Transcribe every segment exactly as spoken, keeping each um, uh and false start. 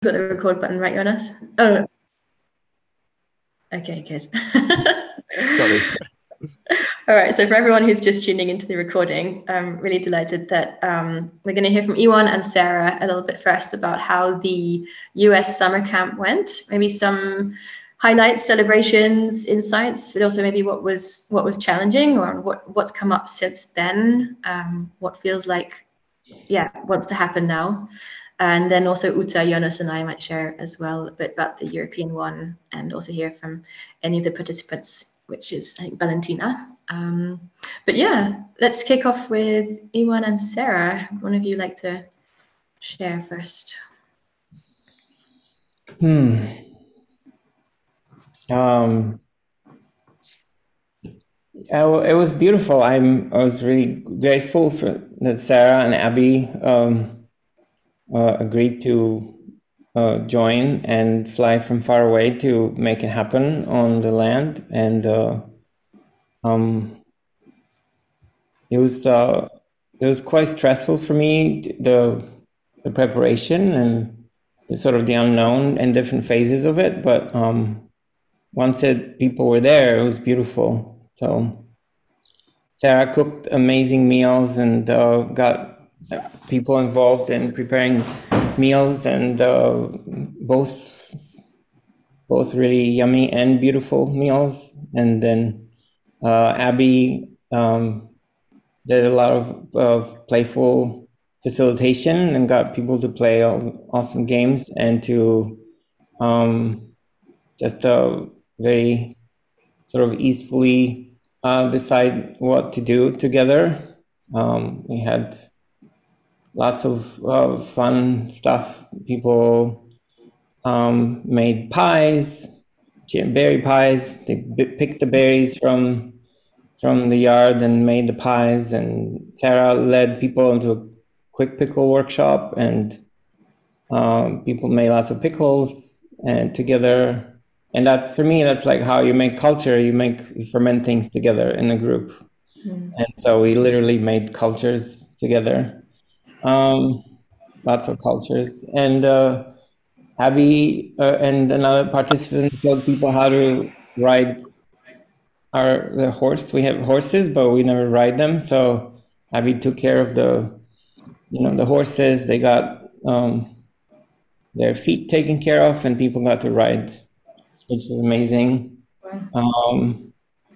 got the record button right, Jonas? Oh, okay, good. Sorry. All right, so for everyone who's just tuning into the recording, I'm really delighted that um, we're going to hear from Ewan and Sarah a little bit first about how the U S summer camp went, maybe some highlights, celebrations, insights, but also maybe what was what was challenging or what what's come up since then, um, what feels like, yeah, wants to happen now. And then also Uta, Jonas, and I might share as well a bit about the European one and also hear from any of the participants, which is, I think, Valentina. Um, but yeah, let's kick off with Ewan and Sarah. One of you like to share first? Hmm. Um, it was beautiful. I'm. I was really grateful for that Sarah and Abby um, uh, agreed to uh, join and fly from far away to make it happen on the land, and uh, um, it was uh, it was quite stressful for me, the the preparation and the sort of the unknown and different phases of it. But um, once it people were there, it was beautiful. So Sarah cooked amazing meals and uh, got people involved in preparing meals, and uh, both both really yummy and beautiful meals. And then uh, Abby um, did a lot of, of playful facilitation and got people to play awesome games and to um, just uh, very sort of easily uh, decide what to do together. Um, we had lots of uh, fun stuff. People um, made pies, berry pies. They picked the berries from from the yard and made the pies. And Sarah led people into a quick pickle workshop, and um, people made lots of pickles and together. And that's, for me, that's like how you make culture. You make you ferment things together in a group. Mm. And so we literally made cultures together, um, lots of cultures. And uh, Abby uh, and another participant showed people how to ride our the horse. We have horses, but we never ride them. So Abby took care of the, you know, the horses. They got um, their feet taken care of, and people got to ride, which is amazing. Um,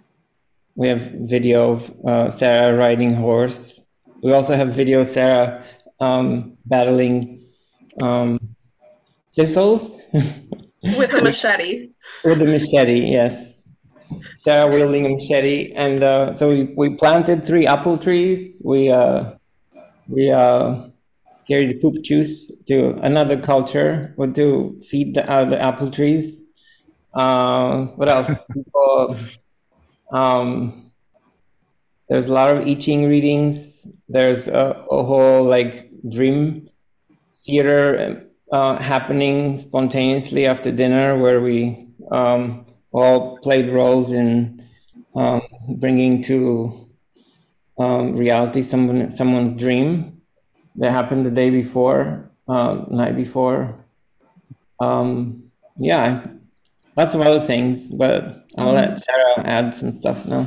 we have video of uh, Sarah riding horse. We also have video of Sarah um, battling um, thistles. With a machete. With a machete, yes. Sarah wielding a machete. And uh, so we, we planted three apple trees. We, uh, we uh, carried poop juice to another culture, or to feed the, uh, the apple trees. Uh, what else? People, um, there's a lot of I Ching readings. There's a, a whole like dream theater uh, happening spontaneously after dinner, where we um, all played roles in um, bringing to um, reality someone someone's dream that happened the day before, uh, night before. Um, yeah, lots of other things, but I'll mm. let Sarah add some stuff now.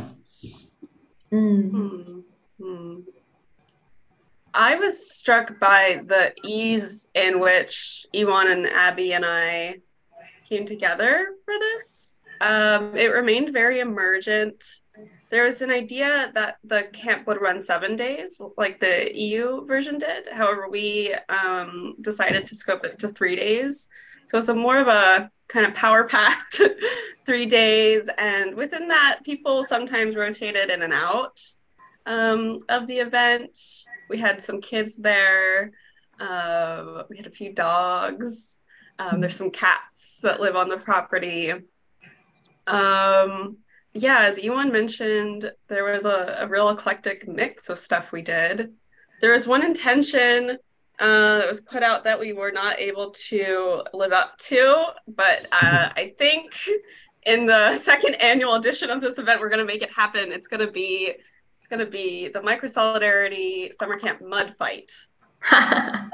Mm. Mm-hmm. I was struck by the ease in which Ewan and Abby and I came together for this. Um, it remained very emergent. There was an idea that the camp would run seven days, like the E U version did. However, we um, decided to scope it to three days. So it's a more of a kind of power-packed three days. And within that, people sometimes rotated in and out um, of the event. We had some kids there. Uh, we had a few dogs. Um, there's some cats that live on the property. Um, yeah, as Ewan mentioned, there was a, a real eclectic mix of stuff we did. There was one intention uh, that was put out that we were not able to live up to, but uh, I think in the second annual edition of this event, we're going to make it happen. It's going to be it's going to be the Micro Solidarity Summer Camp Mud Fight.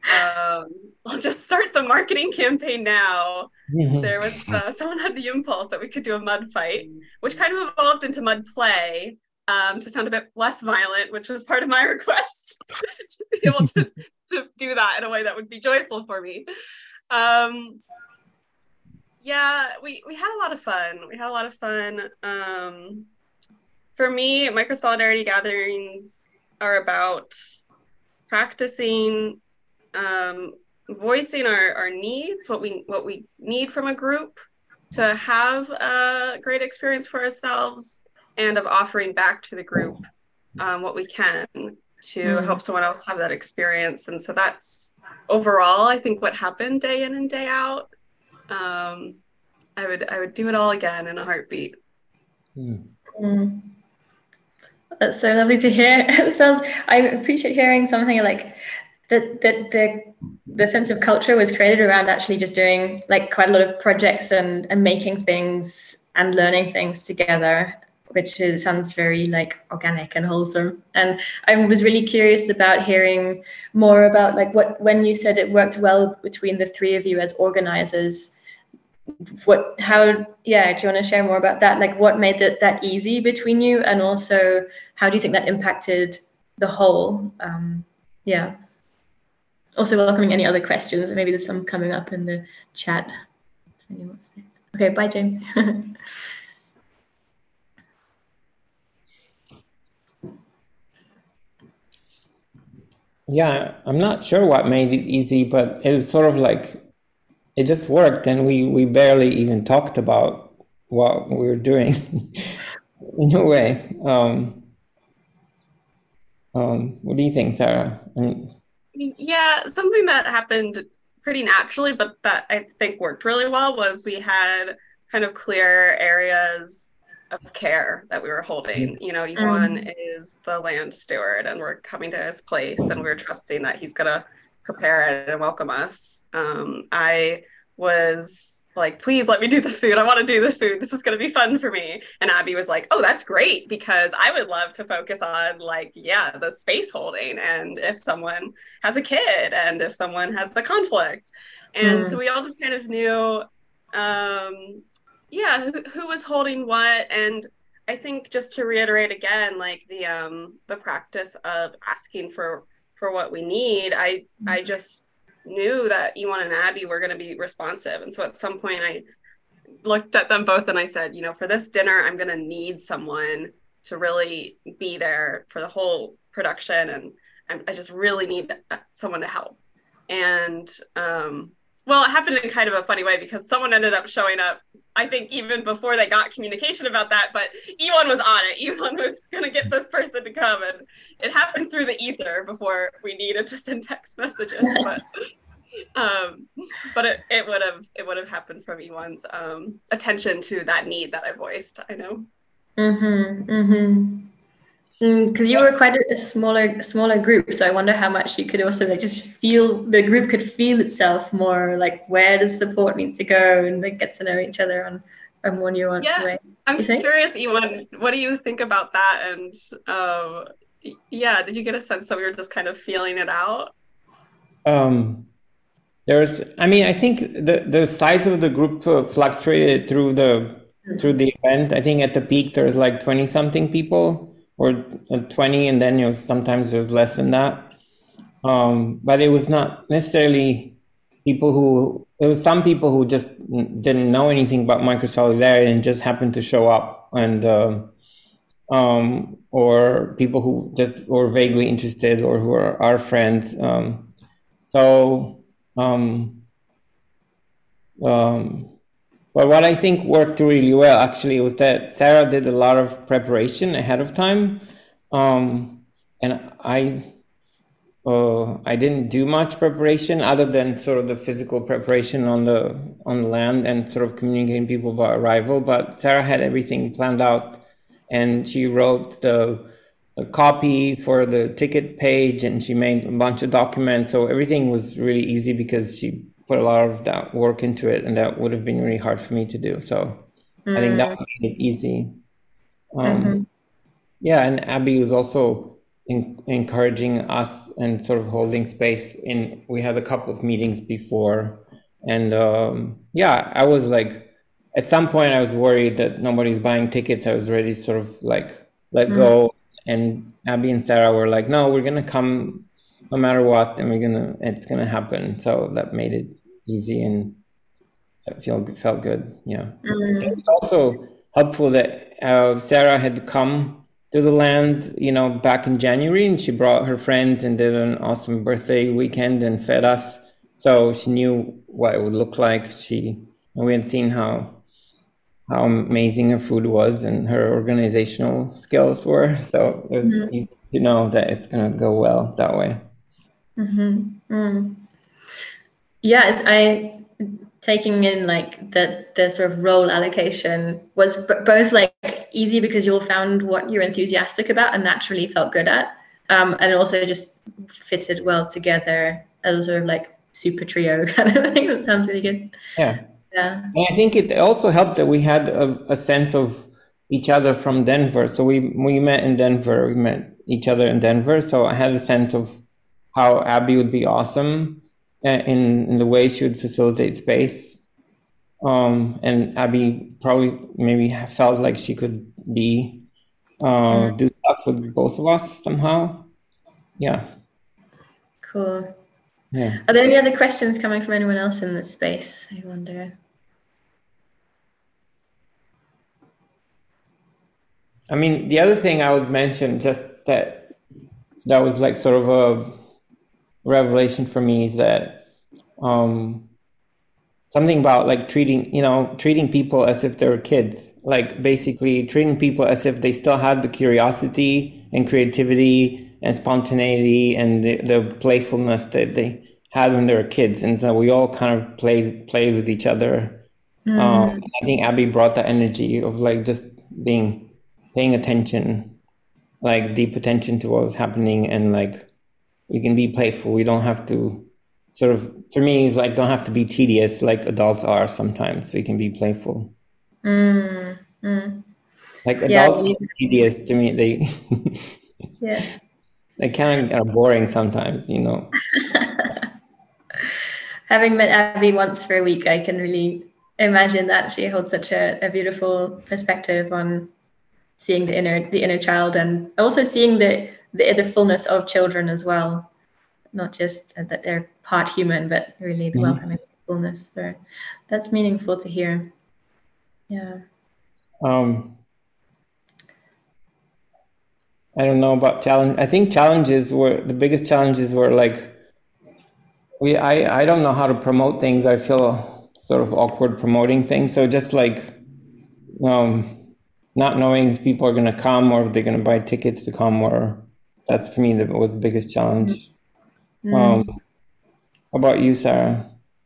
um, I'll just start the marketing campaign now. Mhm. There was uh, someone had the impulse that we could do a mud fight, which kind of evolved into mud play, um, to sound a bit less violent, which was part of my request to be able to, to do that in a way that would be joyful for me. Um, yeah, we we had a lot of fun. We had a lot of fun. Um, for me, micro solidarity gatherings are about practicing, um, voicing our, our needs, what we what we need from a group to have a great experience for ourselves, and of offering back to the group, um, what we can to Mm. help someone else have that experience. And so that's overall, I think, what happened day in and day out. Um, I would I would do it all again in a heartbeat. Mm. That's so lovely to hear. It sounds. I appreciate hearing something like that. That the the sense of culture was created around actually just doing like quite a lot of projects and and making things and learning things together, which is, sounds very like organic and wholesome. And I was really curious about hearing more about like what when you said it worked well between the three of you as organizers. What how yeah, do you want to share more about that, like what made that that easy between you, and also how do you think that impacted the whole? Um yeah, also welcoming any other questions. Maybe there's some coming up in the chat. Okay, bye James. Yeah, I'm not sure what made it easy, but it was sort of like it just worked, and we we barely even talked about what we were doing in a way. Um, um, what do you think, Sarah? I mean, Yeah, something that happened pretty naturally, but that I think worked really well, was we had kind of clear areas of care that we were holding. You know, Iwan Mm. is the land steward, and we're coming to his place, and we're trusting that he's gonna prepare it and welcome us. Um, I was like, please let me do the food. I want to do the food. This is going to be fun for me. And Abby was like, oh, that's great, because I would love to focus on like, yeah, the space holding, and if someone has a kid, and if someone has the conflict. And Mm. so we all just kind of knew, um, yeah, who, who was holding what. And I think, just to reiterate again, like the um the practice of asking for for what we need, I I just knew that Iwan and Abby were going to be responsive. And so at some point I looked at them both and I said, you know, for this dinner, I'm going to need someone to really be there for the whole production. And I, I just really need someone to help. And, um, well, it happened in kind of a funny way, because someone ended up showing up, I think, even before they got communication about that, but Iwan was on it. Iwan was going to get this person to come, and it happened through the ether before we needed to send text messages. But um, but it, it would have it would have happened from Iwan's um, attention to that need that I voiced. I know. Mm-hmm. Mm-hmm. Because you were quite a, a smaller smaller group, so I wonder how much you could also like just feel the group could feel itself more, like where does support need to go, and like get to know each other on a more nuanced Yeah, way. I'm Do you think? curious, Iwan, what do you think about that? And um, yeah, did you get a sense that we were just kind of feeling it out? um, there's, I mean, I think the the size of the group uh, fluctuated through the through the event. I think at the peak there's like twenty something people, or uh, twenty, and then you know sometimes there's less than that. Um, but it was not necessarily people who, it was some people who just didn't know anything about micro solidarity and just happened to show up, and uh, um, or people who just were vaguely interested or who are our friends. Um, so, um, um, but what I think worked really well actually was that Sarah did a lot of preparation ahead of time, um, and I. Uh, I didn't do much preparation other than sort of the physical preparation on the on the land and sort of communicating people about arrival. But Sarah had everything planned out, and she wrote the, the copy for the ticket page, and she made a bunch of documents. So everything was really easy because she put a lot of that work into it, and that would have been really hard for me to do. So Mm. I think that made it easy. Um, Mm-hmm. yeah, and Abby was also in, encouraging us and sort of holding space. In we had a couple of meetings before, and um, yeah, I was like, at some point I was worried that nobody's buying tickets. I was ready to sort of like let Mm. go, and Abby and Sarah were like, no, we're gonna come no matter what, and we're gonna it's gonna happen. So that made it easy and it felt felt good. Yeah. Mm. It's also helpful that uh, Sarah had come to the land, you know, back in January, and she brought her friends and did an awesome birthday weekend and fed us. So she knew what it would look like. She and we had seen how how amazing her food was and her organizational skills were. So it was Mm. easy to know that it's gonna go well that way. Mm-hmm. Mm. Yeah, it- I taking in like the the sort of role allocation was b- both like easy because you all found what you're enthusiastic about and naturally felt good at, um, and also just fitted well together as a sort of like super trio kind of thing. That sounds really good. Yeah. Yeah. And I think it also helped that we had a, a sense of each other from Denver. So we we met in Denver. We met each other in Denver. So I had a sense of how Abby would be awesome uh, in in the way she would facilitate space. Um, and Abby probably maybe felt like she could be uh, Mm. do stuff with both of us somehow. Yeah, Cool. yeah. Are there any other questions coming from anyone else in this space? I wonder. I mean, the other thing I would mention, just that that was like sort of a revelation for me, is that um, something about like treating, you know, treating people as if they were kids, like basically treating people as if they still had the curiosity and creativity and spontaneity and the, the playfulness that they had when they were kids. And so we all kind of played, played with each other. Um, Mm. I think Abby brought that energy of like just being, paying attention, like deep attention to what was happening, and like we can be playful. We don't have to sort of, for me, it's like don't have to be tedious like adults are sometimes. We can be playful. Mm. Mm. Like Yeah. adults we- can be tedious to me. They Yeah. they kind of are boring sometimes, you know. Having met Abby once for a week, I can really imagine that she holds such a, a beautiful perspective on seeing the inner the inner child, and also seeing the the, the fullness of children as well, not just that they're part human, but really the Mhm. welcoming fullness. So that's meaningful to hear. Yeah. Um, I don't know about challenge. I think challenges were the biggest challenges were like we I I don't know how to promote things. I feel sort of awkward promoting things. So just like um not knowing if people are gonna come or if they're gonna buy tickets to come, or that's for me that was the biggest challenge. Um, Mm. how about you, Sarah?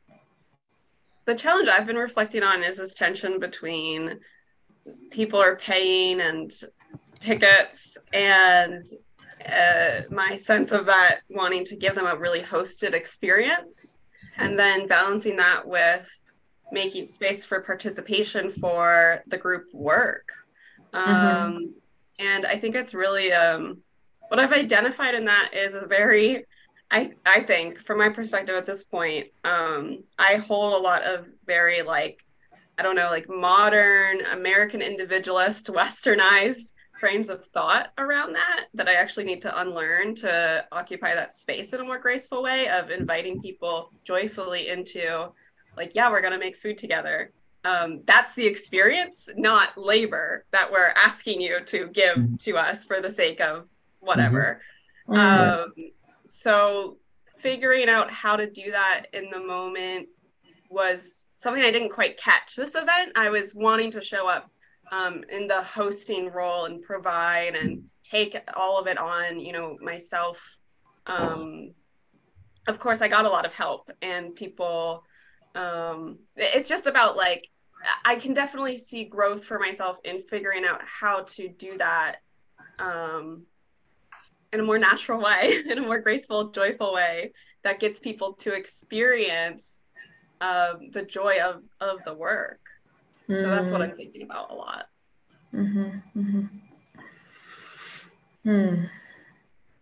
The challenge I've been reflecting on is this tension between people are paying and tickets and uh, my sense of that wanting to give them a really hosted experience, and then balancing that with making space for participation for the group work. Um, Mm-hmm. and I think it's really um, what I've identified in that is a very I I think from my perspective at this point, um, I hold a lot of very like I don't know, like modern American individualist, westernized frames of thought around that, that I actually need to unlearn to occupy that space in a more graceful way of inviting people joyfully into, like, yeah, we're going to make food together. Um, that's the experience, not labor that we're asking you to give Mhm. to us for the sake of Mhm. whatever. Mm. Um, so figuring out how to do that in the moment was something I didn't quite catch this event. I was wanting to show up um, in the hosting role and provide and take all of it on, you know, myself. Um, of course, I got a lot of help and people. Um, it's just about like, I can definitely see growth for myself in figuring out how to do that um, in a more natural way, in a more graceful, joyful way that gets people to experience um, the joy of of the work. Mm. So that's what I'm thinking about a lot. Mm-hmm. Mm-hmm. Hmm.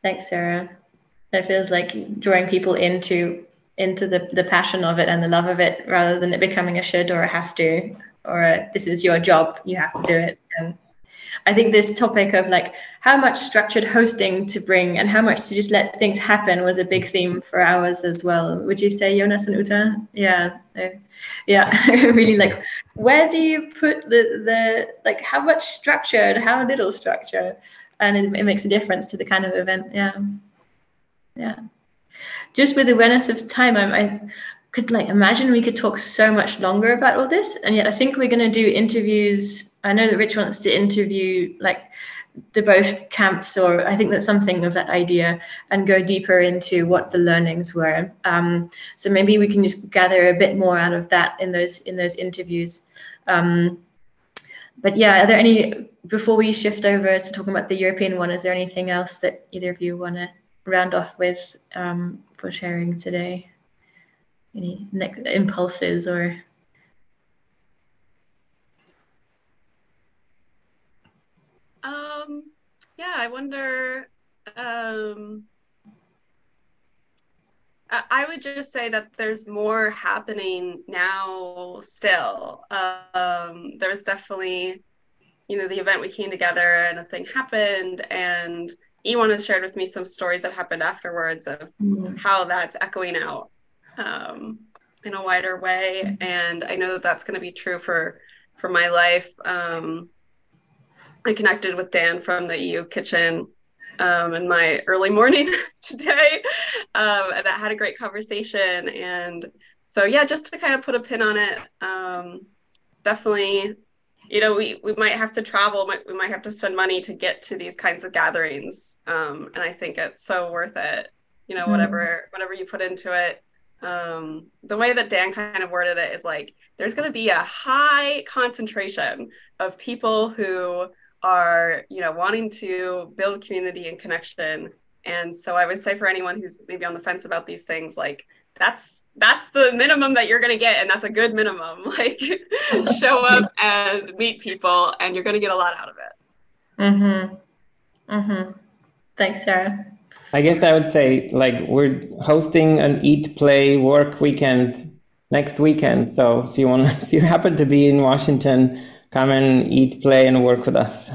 Thanks, Sarah. It feels like drawing people into into the, the passion of it and the love of it, rather than it becoming a should or a have to, or a, this is your job, you have to do it. And I think this topic of like how much structured hosting to bring and how much to just let things happen was a big theme for ours as well. Would you say, Jonas and Uta? Yeah, yeah, really like, where do you put the, the like how much structure and how little structure? And it, it makes a difference to the kind of event. Yeah, yeah. Just with awareness of time, I, I could like imagine we could talk so much longer about all this, and yet I think we're going to do interviews. I know that Rich wants to interview like the both camps, or I think that's something of that idea, and go deeper into what the learnings were. Um, so maybe we can just gather a bit more out of that in those in those interviews. Um, but yeah, are there any, before we shift over to talking about the European one, is there anything else that either of you want to round off with um, for sharing today? Any next impulses or? Um, yeah, I wonder. Um, I, I would just say that there's more happening now still. Um, there's definitely, you know, the event we came together and a thing happened, and Ewan has shared with me some stories that happened afterwards of mm. how that's echoing out um, in a wider way. And I know that that's going to be true for for my life. Um, I connected with Dan from the E U Kitchen um, in my early morning today, um, and I had a great conversation. And so, yeah, just to kind of put a pin on it, um, it's definitely, you know, we, we might have to travel, we might have to spend money to get to these kinds of gatherings. Um, and I think it's so worth it, you know, whatever, mm. whatever you put into it. Um, the way that Dan kind of worded it is like, there's going to be a high concentration of people who are, you know, wanting to build community and connection. And so I would say for anyone who's maybe on the fence about these things, like that's that's the minimum that you're going to get, and that's a good minimum. Like show up and meet people, and you're going to get a lot out of it. Mm-hmm. Mm-hmm. Thanks, Sarah. I guess I would say like we're hosting an eat, play, work weekend next weekend. So if you want, if you happen to be in Washington, come and eat, play, and work with us.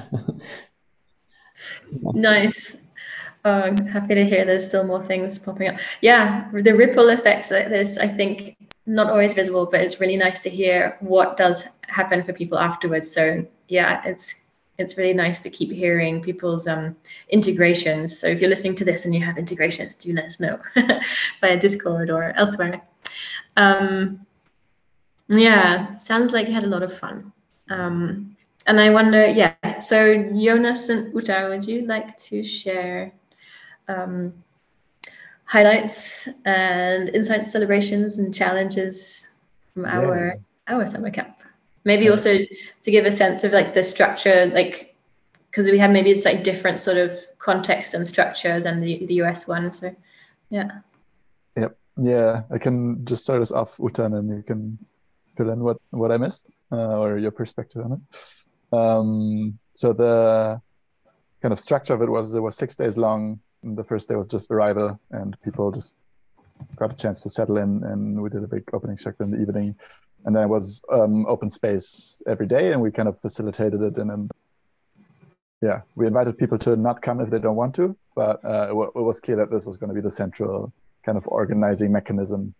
Nice. Oh, I'm happy to hear there's still more things popping up. Yeah, the ripple effects, there's, I think, not always visible, but it's really nice to hear what does happen for people afterwards. So yeah, it's it's really nice to keep hearing people's um, integrations. So if you're listening to this and you have integrations, do let us know via Discord or elsewhere. Um, yeah, sounds like you had a lot of fun. Um, and I wonder, yeah, so Jonas and Uta, would you like to share um, highlights and insights, celebrations, and challenges from yeah. our our summer camp? Maybe yeah. also to give a sense of like the structure, like because we have maybe it's like different sort of context and structure than the, the U S one. So yeah. Yep. Yeah, I can just start us off, Uta, and then you can fill in what, what I missed uh, or your perspective on it. Um, so the kind of structure of it was it was six days long. The first day was just arrival, and people just got a chance to settle in, and we did a big opening structure in the evening. And then it was um, open space every day, and we kind of facilitated it. And then, yeah, we invited people to not come if they don't want to, but uh, it, w- it was clear that this was going to be the central kind of organizing mechanism.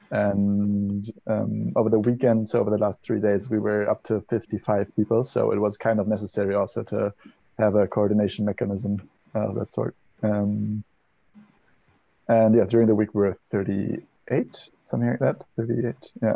And um, over the weekend, so over the last three days, we were up to fifty-five people. So it was kind of necessary also to have a coordination mechanism of that sort. Um, and yeah, during the week we were thirty-eight, something like that, thirty-eight, yeah.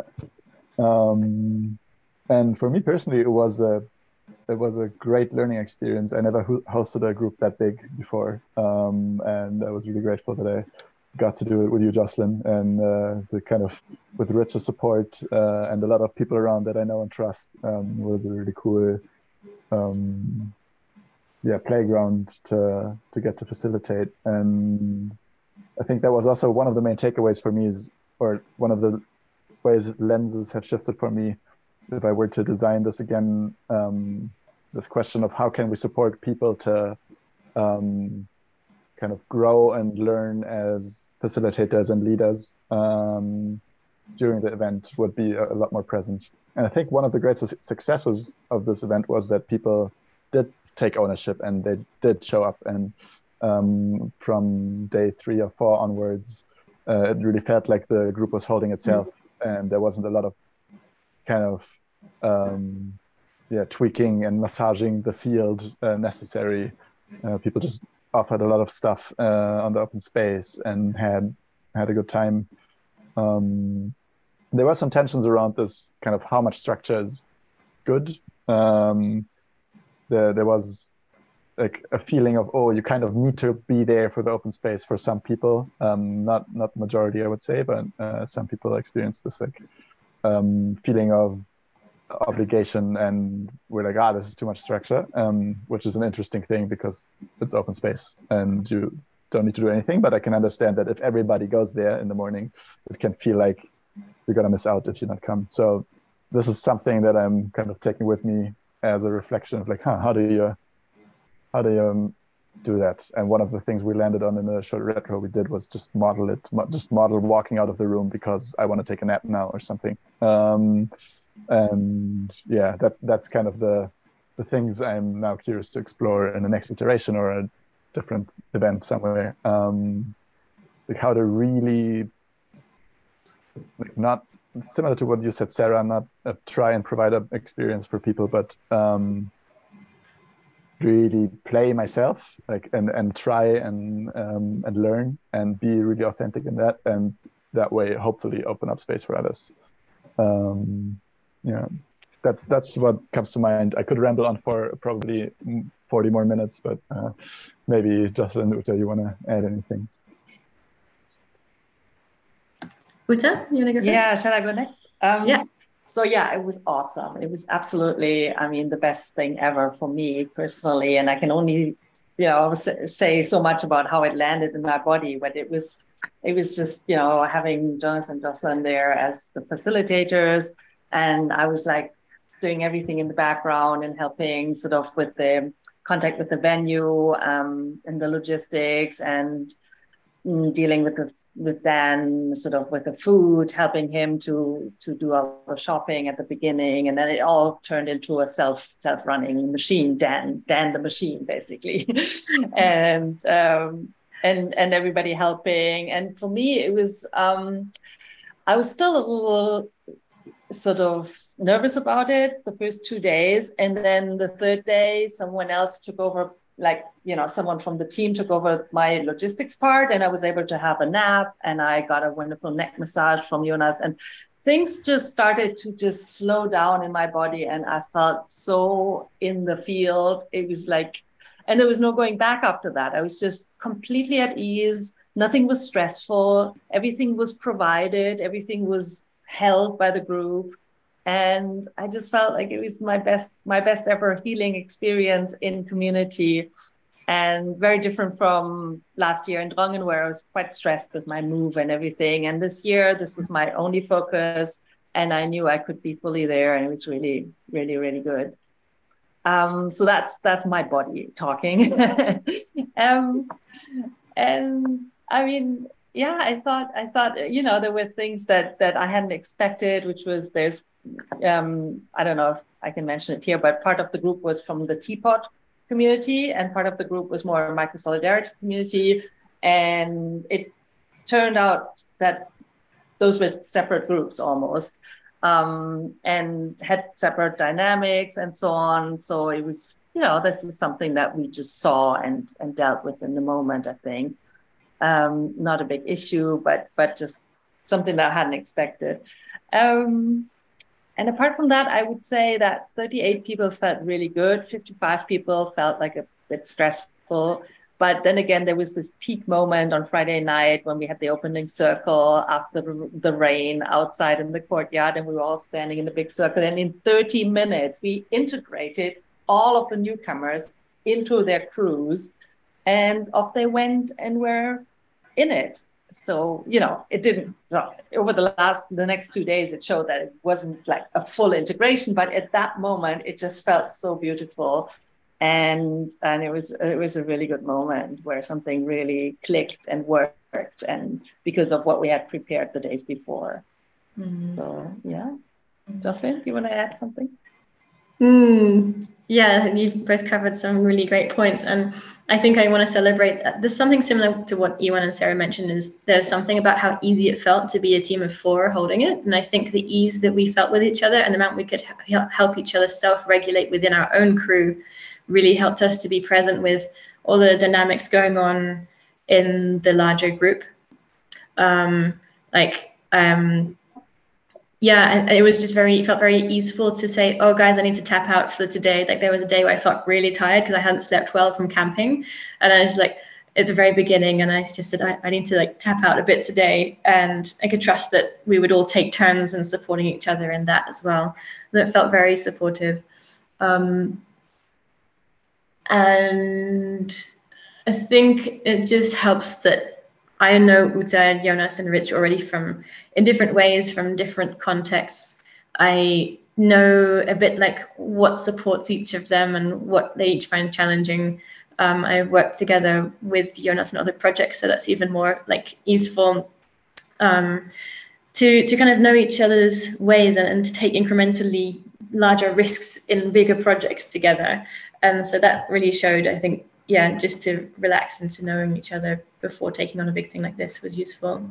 Um, and for me personally, it was a it was a great learning experience. I never ho- hosted a group that big before, um, and I was really grateful that I got to do it with you, Jocelyn, and uh, to kind of with Rich's support uh, and a lot of people around that I know and trust. Um, was a really cool, um, yeah, playground to to get to facilitate. And I think that was also one of the main takeaways for me is, or one of the ways lenses have shifted for me. If I were to design this again, um, this question of how can we support people to um, kind of grow and learn as facilitators and leaders um, during the event would be a, a lot more present. And I think one of the great su- successes of this event was that people did take ownership and they did show up. And um, from day three or four onwards, uh, it really felt like the group was holding itself, mm-hmm. and there wasn't a lot of kind of um, yeah tweaking and massaging the field uh, necessary. Uh, people just offered a lot of stuff uh, on the open space and had had a good time. Um, there were some tensions around this kind of how much structure is good. Um, there, there was like a feeling of, oh, you kind of need to be there for the open space for some people. Um, not not majority, I would say, but uh, some people experienced this like um, feeling of obligation, and we're like, ah, this is too much structure, um, which is an interesting thing because it's open space and you don't need to do anything. But I can understand that if everybody goes there in the morning, it can feel like you're gonna miss out if you not come. So this is something that I'm kind of taking with me as a reflection of like, huh, how do you how do you um, do that? And one of the things we landed on in the short retro we did was just model it, just model walking out of the room because I want to take a nap now or something. Um, and yeah, that's that's kind of the the things I'm now curious to explore in the next iteration or a different event somewhere. Um, like how to really, like not similar to what you said, Sarah, not uh, try and provide an experience for people, but um, really play myself, like and and try and um, and learn and be really authentic in that, and that way hopefully open up space for others. Um, yeah, that's that's what comes to mind. I could ramble on for probably forty more minutes, but uh, maybe Jocelyn, Uta, you want to add anything? Uta, you want to go first? Yeah, shall I go next? Um, yeah. So yeah, it was awesome. It was absolutely, I mean, the best thing ever for me personally. And I can only, you know, say so much about how it landed in my body, but it was, it was just, you know, having Jonas and Jocelyn there as the facilitators. And I was like doing everything in the background and helping sort of with the contact with the venue um, and the logistics and mm, dealing with the with Dan, sort of with the food, helping him to to do all the shopping at the beginning, and then it all turned into a self self running machine. Dan, Dan the machine, basically, and um, and and everybody helping. And for me, it was um, I was still a little sort of nervous about it the first two days, and then the third day, someone else took over. Like, you know, someone from the team took over my logistics part, and I was able to have a nap, and I got a wonderful neck massage from Jonas, and things just started to just slow down in my body, and I felt so in the field. It was like, and there was no going back after that. I was just completely at ease. Nothing was stressful. Everything was provided. Everything was held by the group. And I just felt like it was my best, my best ever healing experience in community, and very different from last year in Drongen, where I was quite stressed with my move and everything. And this year, this was my only focus, and I knew I could be fully there, and it was really, really, really good. Um, so that's that's my body talking. um, and I mean, yeah, I thought I thought you know there were things that that I hadn't expected, which was there's. Um, I don't know if I can mention it here, but part of the group was from the Teapot community, and part of the group was more micro solidarity community. And it turned out that those were separate groups almost, um, and had separate dynamics and so on. So it was, you know, this was something that we just saw and and dealt with in the moment, I think. Um, not a big issue, but but just something that I hadn't expected. Um, And apart from that, I would say that thirty-eight people felt really good. fifty-five people felt like a bit stressful. But then again, there was this peak moment on Friday night when we had the opening circle after the rain outside in the courtyard, and we were all standing in the big circle. And in thirty minutes, we integrated all of the newcomers into their crews, and off they went and were in it. So, you know, it didn't, so over the last, the next two days, it showed that it wasn't like a full integration, but at that moment, it just felt so beautiful. And and it was it was a really good moment where something really clicked and worked, and because of what we had prepared the days before. Mm. So yeah, Jocelyn, do you want to add something? Mm, yeah, you've both covered some really great points, and I think I want to celebrate. There's something similar to what Iwan and Sarah mentioned. Is there's something about how easy it felt to be a team of four holding it, and I think the ease that we felt with each other and the amount we could help each other self-regulate within our own crew really helped us to be present with all the dynamics going on in the larger group. Um, like. Um, Yeah, and it was just very, it felt very easeful to say, oh, guys, I need to tap out for today. Like there was a day where I felt really tired because I hadn't slept well from camping. And I was like, at the very beginning, and I just said, I, I need to like tap out a bit today. And I could trust that we would all take turns in supporting each other in that as well. That felt very supportive. Um, and I think it just helps that I know Uta, Jonas, and Rich already from in different ways, from different contexts. I know a bit like what supports each of them and what they each find challenging. Um, I worked together with Jonas and other projects, so that's even more like easeful um, to to kind of know each other's ways and, and to take incrementally larger risks in bigger projects together. And so that really showed, I think, yeah, just to relax into knowing each other before taking on a big thing like this was useful.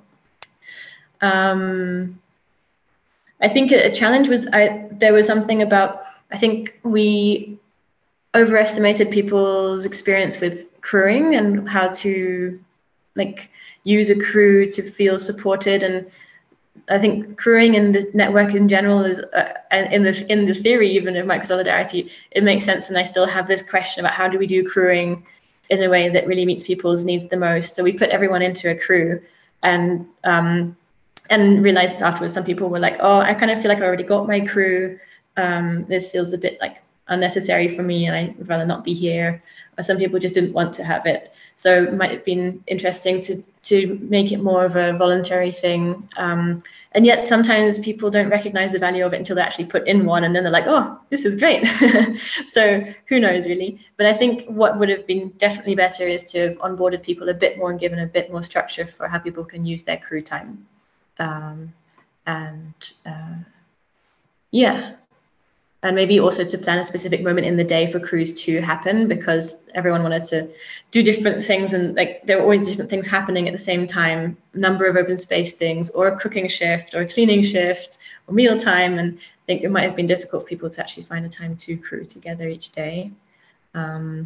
Um, I think a challenge was I, there was something about, I think we overestimated people's experience with crewing and how to like use a crew to feel supported. And I think crewing and the network in general is, uh, and in the in the theory even of microsolidarity, it makes sense. And I still have this question about how do we do crewing in a way that really meets people's needs the most. So we put everyone into a crew, and um, and realized afterwards some people were like, oh, I kind of feel like I already got my crew. Um, this feels a bit like unnecessary for me, and I'd rather not be here. Or some people just didn't want to have it. So it might have been interesting to to make it more of a voluntary thing. Um, and yet sometimes people don't recognize the value of it until they actually put in one, and then they're like, oh, this is great. So who knows really? But I think what would have been definitely better is to have onboarded people a bit more and given a bit more structure for how people can use their crew time. Um, and uh, yeah. And maybe also to plan a specific moment in the day for crews to happen, because everyone wanted to do different things, and like there were always different things happening at the same time, a number of open space things, or a cooking shift, or a cleaning shift, or meal time. And I think it might have been difficult for people to actually find a time to crew together each day. Um,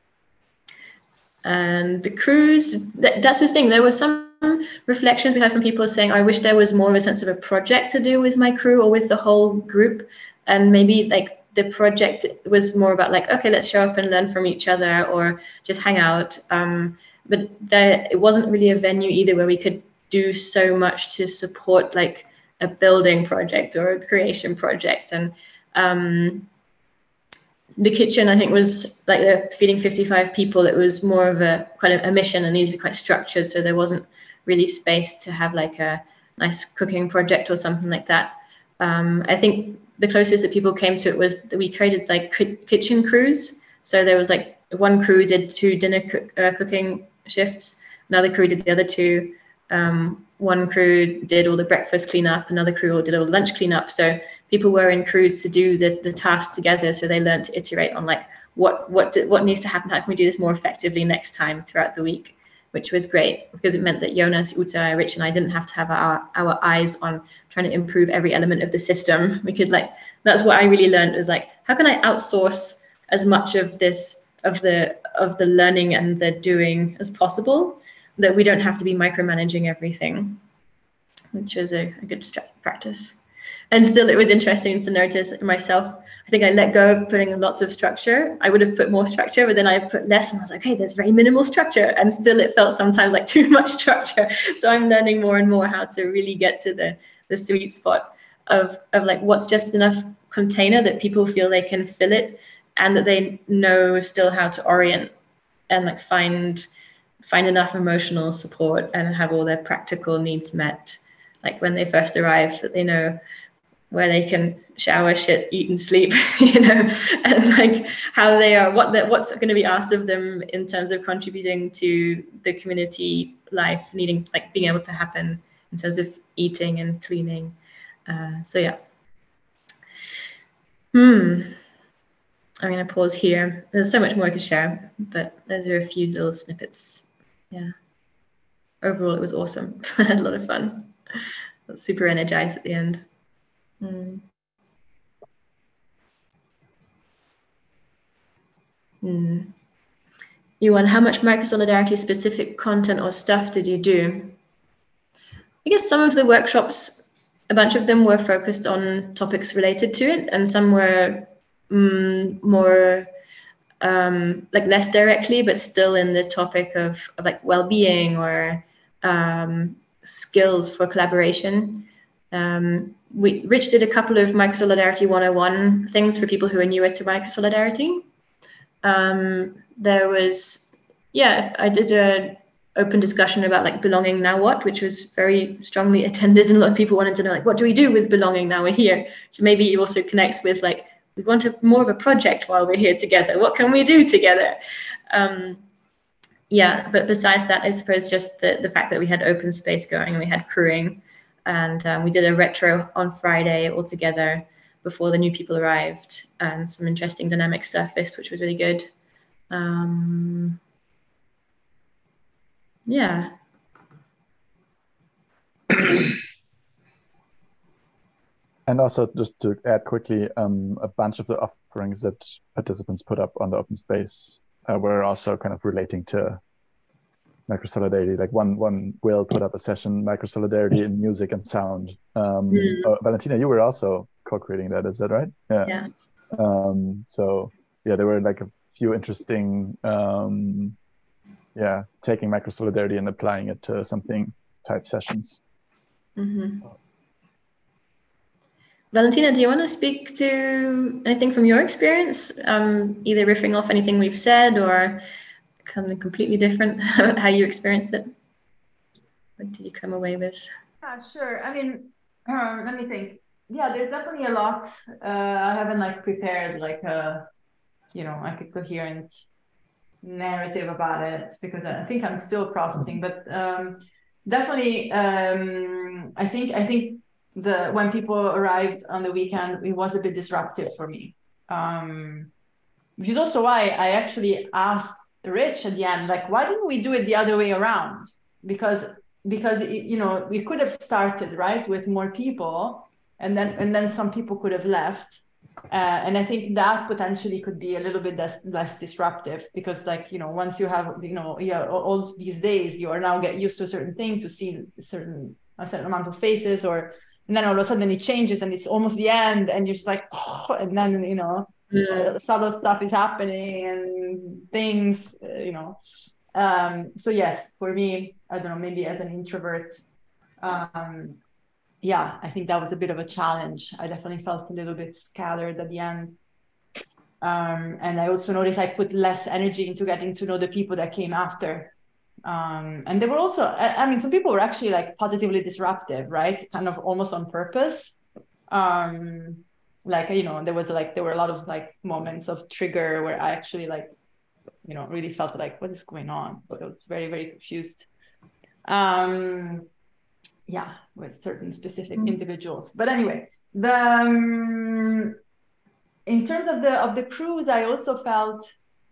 and the crews, that, that's the thing, there were some reflections we had from people saying, I wish there was more of a sense of a project to do with my crew or with the whole group. And maybe like the project was more about like, okay, let's show up and learn from each other or just hang out. Um, but there, it wasn't really a venue either where we could do so much to support like a building project or a creation project. And um, the kitchen, I think, was like they're feeding fifty-five people. It was more of a kind of a mission and needs to be quite structured. So there wasn't really space to have like a nice cooking project or something like that. Um, I think the closest that people came to it was that we created like kitchen crews. So there was like one crew did two dinner cook, uh, cooking shifts, another crew did the other two. Um, one crew did all the breakfast cleanup, another crew did all the lunch cleanup. So people were in crews to do the, the tasks together. So they learned to iterate on like what what do, what needs to happen, how can we do this more effectively next time throughout the week, which was great because it meant that Jonas, Uta, Rich, and I didn't have to have our, our eyes on trying to improve every element of the system. We could like, that's what I really learned was like, how can I outsource as much of this, of the of the learning and the doing as possible, that we don't have to be micromanaging everything, which was a, a good practice. And still it was interesting to notice myself, I think I let go of putting lots of structure. I would have put more structure, but then I put less and I was like, okay, there's very minimal structure. And still it felt sometimes like too much structure. So I'm learning more and more how to really get to the, the sweet spot of, of like what's just enough container that people feel they can fill it and that they know still how to orient and like find, find enough emotional support and have all their practical needs met. Like when they first arrive, that they know where they can shower, shit, eat, and sleep, you know, and like how they are, what that what's going to be asked of them in terms of contributing to the community life, needing like being able to happen in terms of eating and cleaning. Uh, so yeah. Hmm. I'm going to pause here. There's so much more I could share, but those are a few little snippets. Yeah. Overall, it was awesome. I had a lot of fun. I was super energized at the end. Mm. Mm. Yuan, how much micro-solidarity specific content or stuff did you do? I guess some of the workshops, a bunch of them were focused on topics related to it, and some were mm, more um, like less directly, but still in the topic of, of like well-being or um, skills for collaboration. Um, we Rich did a couple of micro-solidarity one oh one things for people who are newer to micro-solidarity. Um, there was, yeah, I did a open discussion about like belonging now what, which was very strongly attended, and a lot of people wanted to know like, what do we do with belonging now we're here? So maybe it also connects with like, we want a, more of a project while we're here together. What can we do together? Um, yeah, but besides that, I suppose just the, the fact that we had open space going and we had crewing, and um, we did a retro on Friday all together before the new people arrived, and some interesting dynamics surfaced, which was really good. Um, yeah. And also, just to add quickly, um, a bunch of the offerings that participants put up on the open space uh, were also kind of relating to micro-solidarity. Like one, one Will put up a session, micro-solidarity in music and sound. Um, mm. uh, Valentina, you were also co-creating that, is that right? Yeah. yeah. Um, so yeah, there were like a few interesting, um, yeah, taking micro-solidarity and applying it to something type sessions. Mm-hmm. Valentina, do you want to speak to anything from your experience, um, either riffing off anything we've said or something completely different, how you experienced it? What did you come away with? Yeah, sure. I mean, uh, let me think. Yeah, there's definitely a lot. Uh, I haven't like prepared like a, you know, like a coherent narrative about it because I think I'm still processing, but um, definitely, um, I think, I think, the when people arrived on the weekend, it was a bit disruptive for me. Um, which is also why I actually asked Rich at the end, like, why didn't we do it the other way around? Because because it, you know, we could have started right with more people, and then and then some people could have left, uh, and I think that potentially could be a little bit less, less disruptive because, like, you know, once you have, you know, yeah, all these days you are now get used to a certain thing, to see a certain a certain amount of faces, or and then all of a sudden it changes and it's almost the end and you're just like, oh, and then, you know, yeah. subtle stuff is happening and things, uh, you know. Um, so yes, for me, I don't know, maybe as an introvert, um, yeah, I think that was a bit of a challenge. I definitely felt a little bit scattered at the end. Um, and I also noticed I put less energy into getting to know the people that came after. Um, and they were also, I, I mean, some people were actually like positively disruptive, right? Kind of almost on purpose. Um, like, you know, there was like, there were a lot of like moments of trigger where I actually like, you know, really felt like, what is going on? But I was very, very confused. Um, yeah, with certain specific mm-hmm. individuals. But anyway, the, um, in terms of the, of the cruise, I also felt,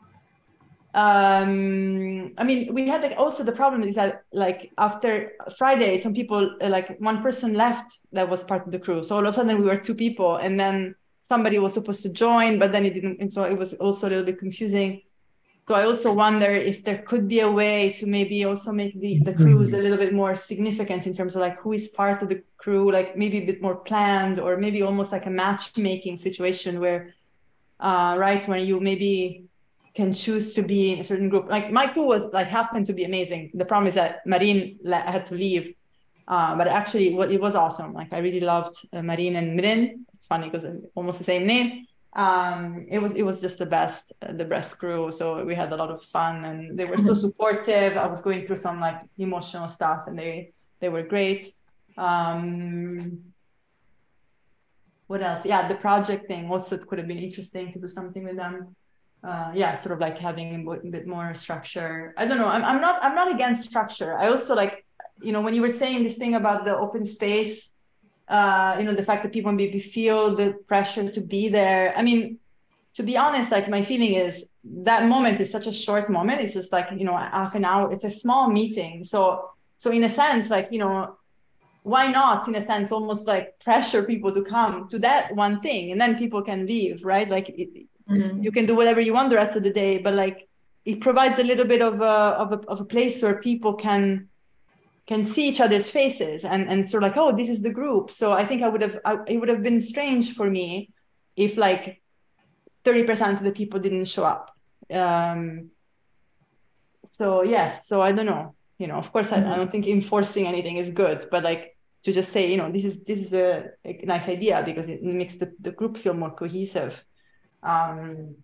um I mean, we had like also the problem is that like after Friday, some people uh, like one person left that was part of the crew, so all of a sudden we were two people, and then somebody was supposed to join but then it didn't, and so it was also a little bit confusing. So I also wonder if there could be a way to maybe also make the the cruise a little bit more significant in terms of like who is part of the crew, like maybe a bit more planned, or maybe almost like a matchmaking situation where uh right when you maybe can choose to be in a certain group. Like my crew was like happened to be amazing. The problem is that Marine had to leave, uh, but actually it was awesome. Like I really loved uh, Marine and Mirin. It's funny because almost the same name. Um, it was it was just the best, uh, the best crew. So we had a lot of fun and they were so supportive. I was going through some like emotional stuff and they they were great. Um, what else? Yeah, the project thing also could have been interesting to do something with them. Uh, yeah, sort of like having a bit more structure. I don't know. I'm, I'm not I'm not against structure. I also like, you know, when you were saying this thing about the open space, uh, you know, the fact that people maybe feel the pressure to be there. I mean, to be honest, like my feeling is that moment is such a short moment. It's just like, you know, half an hour. It's a small meeting. So so in a sense, like, you know, why not, in a sense, almost like pressure people to come to that one thing, and then people can leave, right? Like it, mm-hmm. You can do whatever you want the rest of the day, but like it provides a little bit of a of a, of a place where people can can see each other's faces and and sort of like, oh, this is the group. So I think I would have I, it would have been strange for me if like thirty percent of the people didn't show up. Um, so yes, so I don't know. You know, of course, I, I don't think enforcing anything is good, but like to just say, you know, this is this is a, a nice idea because it makes the, the group feel more cohesive. Um,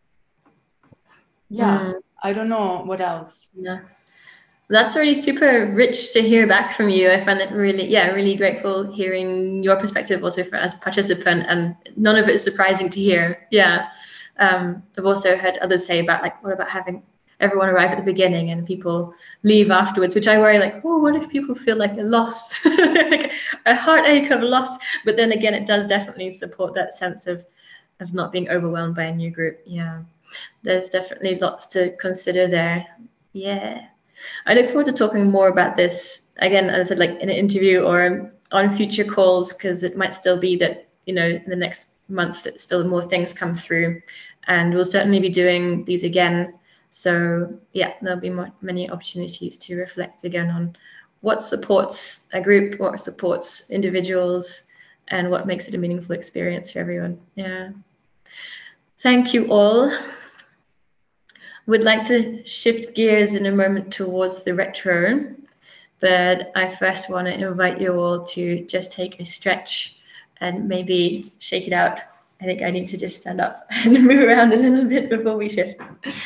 yeah, mm. I don't know what else. Yeah, that's really super rich to hear back from you. I find it really, yeah, really grateful hearing your perspective also for, as a participant, and none of it is surprising to hear. Yeah, um, I've also heard others say about like, what about having everyone arrive at the beginning and people leave afterwards, which I worry like, oh, what if people feel like a loss, like a heartache of a loss? But then again, it does definitely support that sense of, of not being overwhelmed by a new group. Yeah, there's definitely lots to consider there. Yeah, I look forward to talking more about this, again, as I said, like in an interview or on future calls, because it might still be that, you know, in the next month that still more things come through, and we'll certainly be doing these again. So yeah, there'll be more, many opportunities to reflect again on what supports a group, what supports individuals, and what makes it a meaningful experience for everyone. Yeah. Thank you all. Would like to shift gears in a moment towards the retro, but I first want to invite you all to just take a stretch and maybe shake it out. I think I need to just stand up and move around a little bit before we shift.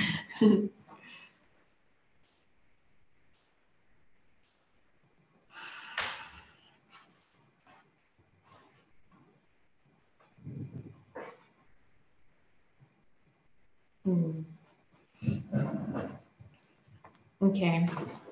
Hmm. Okay.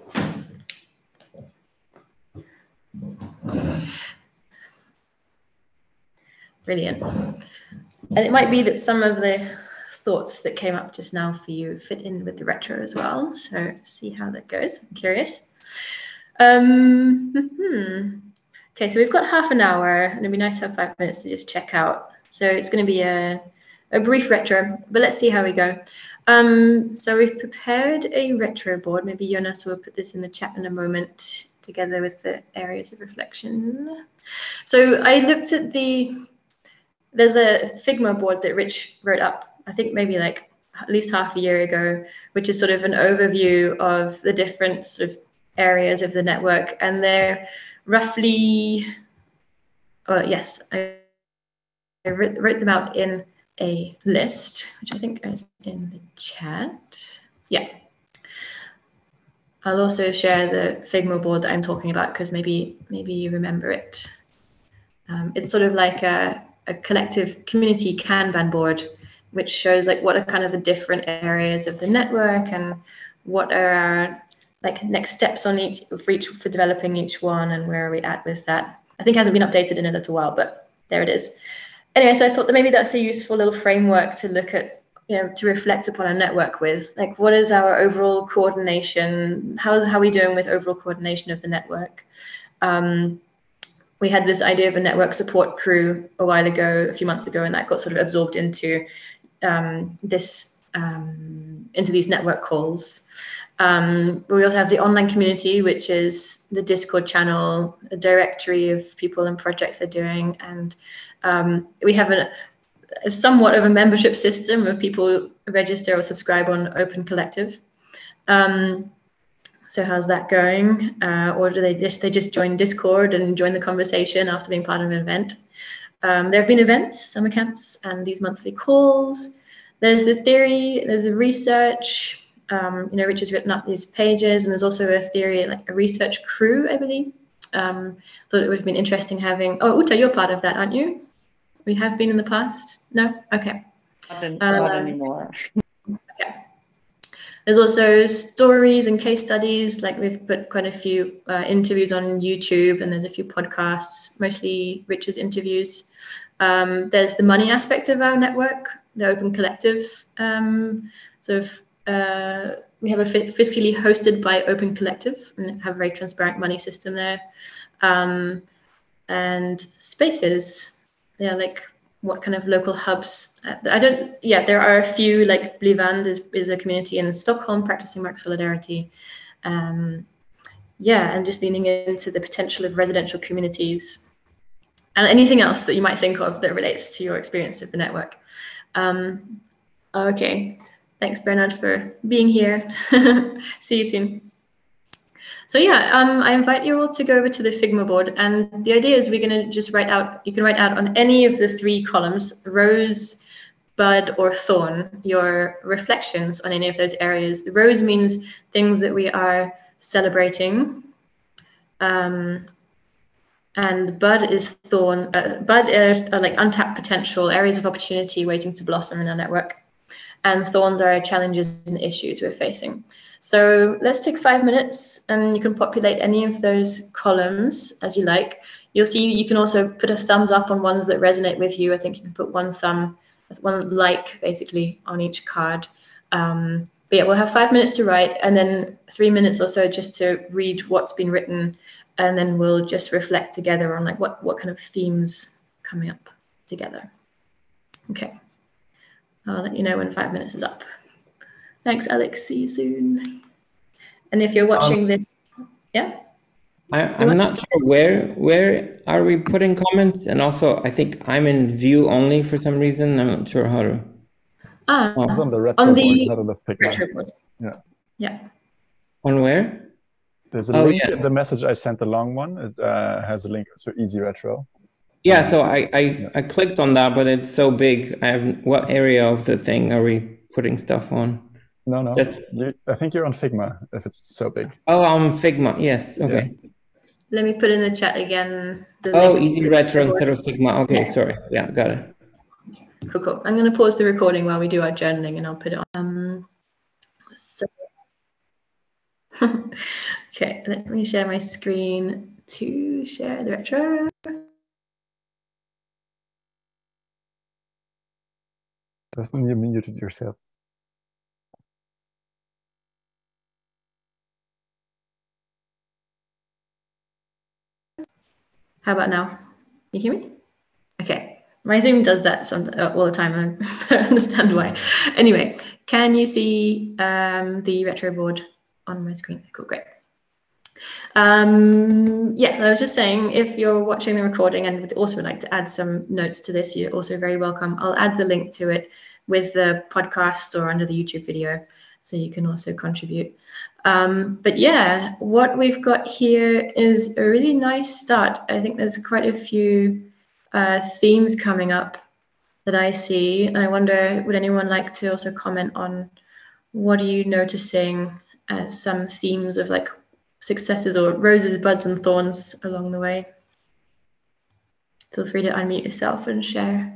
Brilliant. And it might be that some of the thoughts that came up just now for you fit in with the retro as well. So see how that goes. I'm curious. Um, hmm. Okay, so we've got half an hour, and it'd be nice to have five minutes to just check out. So it's going to be a, a brief retro, but let's see how we go. Um, so we've prepared a retro board. Maybe Jonas will put this in the chat in a moment, together with the areas of reflection. So I looked at the, there's a Figma board that Rich wrote up, I think maybe like at least half a year ago, which is sort of an overview of the different sort of areas of the network. And they're roughly, oh yes, I, I wrote, wrote them out in a list, which I think is in the chat. Yeah. I'll also share the Figma board that I'm talking about, because maybe maybe you remember it. Um, it's sort of like a, a collective community Kanban board, which shows like what are kind of the different areas of the network and what are our like next steps on each for each for developing each one, and where are we at with that. I think it hasn't been updated in a little while, but there it is. Anyway, so I thought that maybe that's a useful little framework to look at, you know, to reflect upon our network with. Like, what is our overall coordination? How is how are we doing with overall coordination of the network? Um, we had this idea of a network support crew a while ago, a few months ago, and that got sort of absorbed into um, this um, into these network calls. Um, but we also have the online community, which is the Discord channel, a directory of people and projects they're doing, and um, we have a, a somewhat of a membership system of people register or subscribe on Open Collective. Um, so how's that going? Uh, or do they just they just join Discord and join the conversation after being part of an event? Um, there have been events, summer camps, and these monthly calls. There's the theory, there's the research. Um, you know, Rich has written up these pages, and there's also a theory, like a research crew, I believe. Um, thought it would have been interesting having, oh, Uta, you're part of that, aren't you? We have been in the past? No? Okay. Not, in, Uh, not anymore. Okay. There's also stories and case studies, like we've put quite a few uh, interviews on YouTube, and there's a few podcasts, mostly Richard's interviews. Um, there's the money aspect of our network, the Open Collective. Um, so if, uh, we have a fiscally hosted by Open Collective and have a very transparent money system there. Um, and spaces, yeah, like what kind of local hubs? I don't, yeah, there are a few, like Blivand is, is a community in Stockholm practicing market solidarity. Um, yeah, and just leaning into the potential of residential communities and anything else that you might think of that relates to your experience of the network. Um, okay, thanks Bernard for being here. See you soon. So yeah, um, I invite you all to go over to the Figma board, and the idea is we're going to just write out, you can write out on any of the three columns, rose, bud, or thorn, your reflections on any of those areas. The rose means things that we are celebrating, um, and bud is thorn, uh, bud are, are like untapped potential, areas of opportunity waiting to blossom in our network. And thorns are challenges and issues we're facing. So let's take five minutes and you can populate any of those columns as you like. You'll see you can also put a thumbs up on ones that resonate with you. I think you can put one thumb, one like basically on each card. Um, but yeah, we'll have five minutes to write and then three minutes or so just to read what's been written. And then we'll just reflect together on like what, what kind of themes coming up together. Okay. I'll let you know when five minutes is up. Thanks, Alex. See you soon. And if you're watching um, this, yeah? I, I'm not sure where where are we putting comments, and also I think I'm in view only for some reason. I'm not sure how to. Ah, oh. It's on the retro on the board, not on the Figma. retro board. Yeah. Yeah. On where? There's a oh, link yeah. in the message I sent, the long one. It uh, has a link to Easy Retro. Yeah, so I I, yeah. I clicked on that, but it's so big. I have what area of the thing are we putting stuff on? No, no. Just... You, I think you're on Figma if it's so big. Oh, I'm Figma. Yes. Okay. Yeah. Let me put in the chat again. The oh, link Easy Retro instead of Figma. Okay, yeah. Sorry. Yeah, got it. Cool, cool. I'm going to pause the recording while we do our journaling, and I'll put it on. Um, so okay, let me share my screen to share the retro. Doesn't you muted yourself? How about now? You hear me? Okay. My Zoom does that some, uh, all the time. I don't understand why. Anyway, can you see um, the retro board on my screen? Cool, great. Um, yeah, I was just saying, if you're watching the recording and would also like to add some notes to this, you're also very welcome. I'll add the link to it with the podcast or under the YouTube video, so you can also contribute. Um, but yeah, what we've got here is a really nice start. I think there's quite a few uh, themes coming up that I see. And I wonder, would anyone like to also comment on what are you noticing as some themes of like successes or roses, buds, and thorns along the way? Feel free to unmute yourself and share.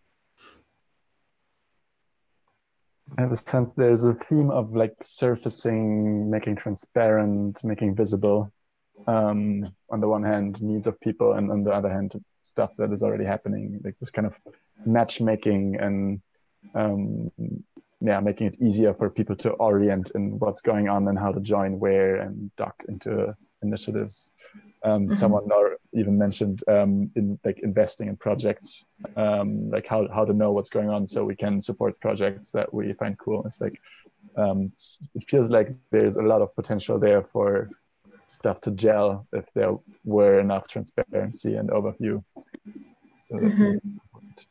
I have a sense there's a theme of like surfacing, making transparent, making visible. Um, on the one hand, needs of people, and on the other hand, stuff that is already happening, like this kind of matchmaking and um, yeah, making it easier for people to orient in what's going on and how to join where and dock into initiatives. Um, mm-hmm. Someone or even mentioned um, in like investing in projects, um, like how, how to know what's going on so we can support projects that we find cool. It's like, um, it's, it feels like there's a lot of potential there for stuff to gel if there were enough transparency and overview. So that mm-hmm. feels important.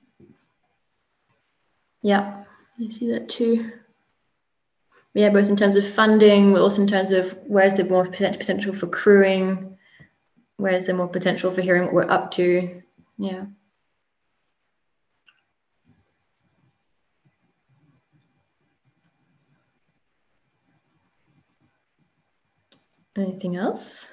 Yeah, I see that too. Yeah, both in terms of funding, but also in terms of where's the more potential for crewing, where's the more potential for hearing what we're up to. Yeah. Anything else?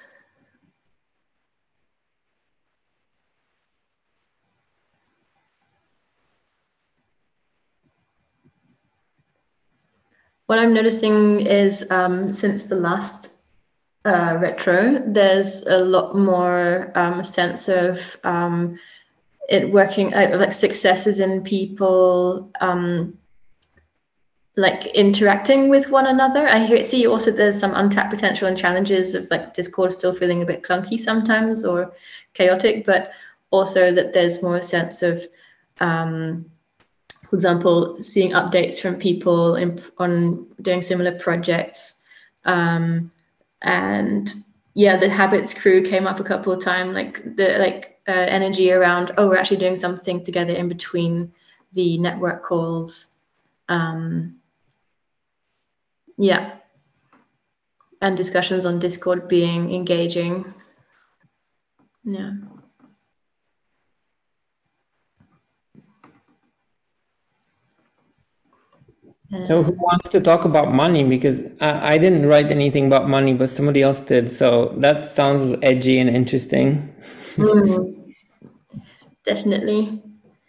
What I'm noticing is um, since the last uh, retro, there's a lot more um, sense of um, it working, uh, like successes in people um, like interacting with one another. I hear, see also there's some untapped potential and challenges of like Discord still feeling a bit clunky sometimes or chaotic, but also that there's more sense of, um, for example, seeing updates from people in, on doing similar projects. Um, and yeah, the Habits crew came up a couple of times, like the like uh, energy around, oh, we're actually doing something together in between the network calls. Um, yeah. And discussions on Discord being engaging. Yeah. So who wants to talk about money? Because I, I didn't write anything about money, but somebody else did. So that sounds edgy and interesting. Mm, definitely.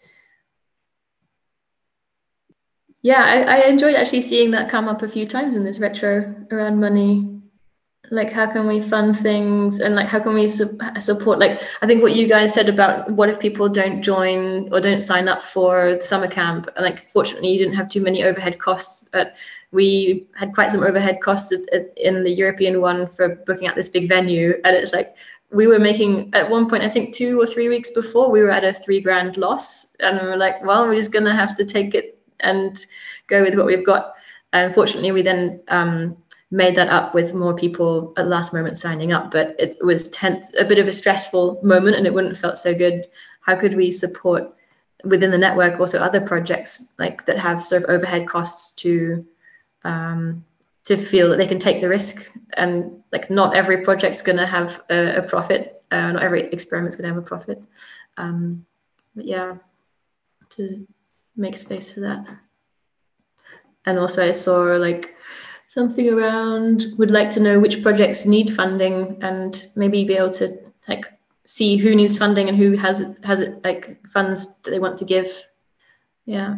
Yeah, I, I enjoyed actually seeing that come up a few times in this retro around money. Like, how can we fund things, and like, how can we su support? Like, I think what you guys said about what if people don't join or don't sign up for the summer camp. Like, fortunately, you didn't have too many overhead costs, but we had quite some overhead costs at, at, in the European one for booking out this big venue. And it's like we were making at one point, I think two or three weeks before, we were at a three grand loss, and we were like, well, we're just gonna have to take it and go with what we've got. And fortunately, we then um, made that up with more people at the last moment signing up, but it was tense, a bit of a stressful moment, and it wouldn't have felt so good. How could we support within the network also other projects like that have sort of overhead costs to um, to feel that they can take the risk, and like not every project's going to have a, a profit, uh, not every experiment's going to have a profit. Um, but yeah, to make space for that. And also I saw like something around would like to know which projects need funding, and maybe be able to like see who needs funding and who has it, has it like funds that they want to give. Yeah.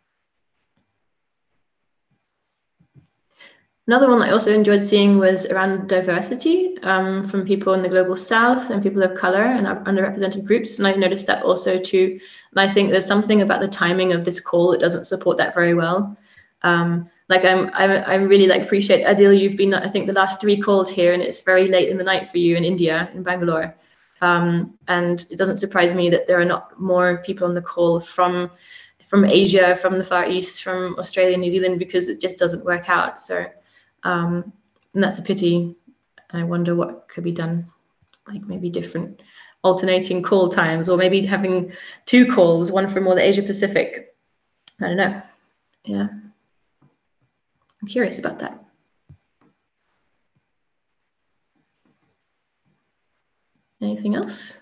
Another one I also enjoyed seeing was around diversity um, from people in the global south and people of color and underrepresented groups. And I've noticed that also too. And I think there's something about the timing of this call that doesn't support that very well. Um, like I'm, I'm, I really like appreciate Adil. You've been, I think, the last three calls here, and it's very late in the night for you in India, in Bangalore. Um, and it doesn't surprise me that there are not more people on the call from, from Asia, from the Far East, from Australia, New Zealand, because it just doesn't work out. So, um, and that's a pity. I wonder what could be done, like maybe different alternating call times, or maybe having two calls, one from all the Asia Pacific. I don't know. Yeah. I'm curious about that. Anything else?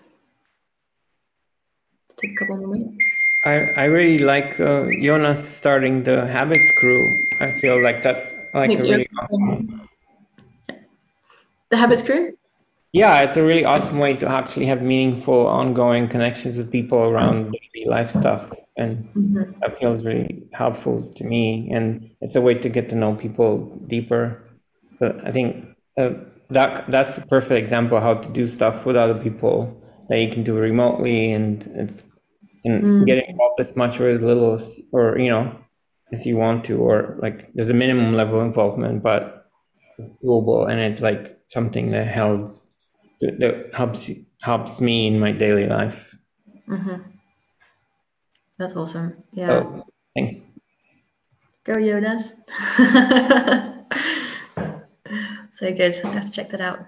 Let's take a couple more minutes. I, I really like uh, Jonas starting the Habits crew. I feel like that's like a really awesome... The Habits crew? Yeah, it's a really awesome way to actually have meaningful, ongoing connections with people around daily life stuff. And mm-hmm. that feels really helpful to me. And it's a way to get to know people deeper. So I think uh, that that's a perfect example of how to do stuff with other people that you can do remotely, and it's and mm. get involved as much or as little as, or, you know, as you want to, or like there's a minimum level of involvement, but it's doable, and it's like something that helps that helps helps me in my daily life. Mm-hmm. That's awesome. Yeah. Oh, thanks. Go Jonas. So good. I have to check that out.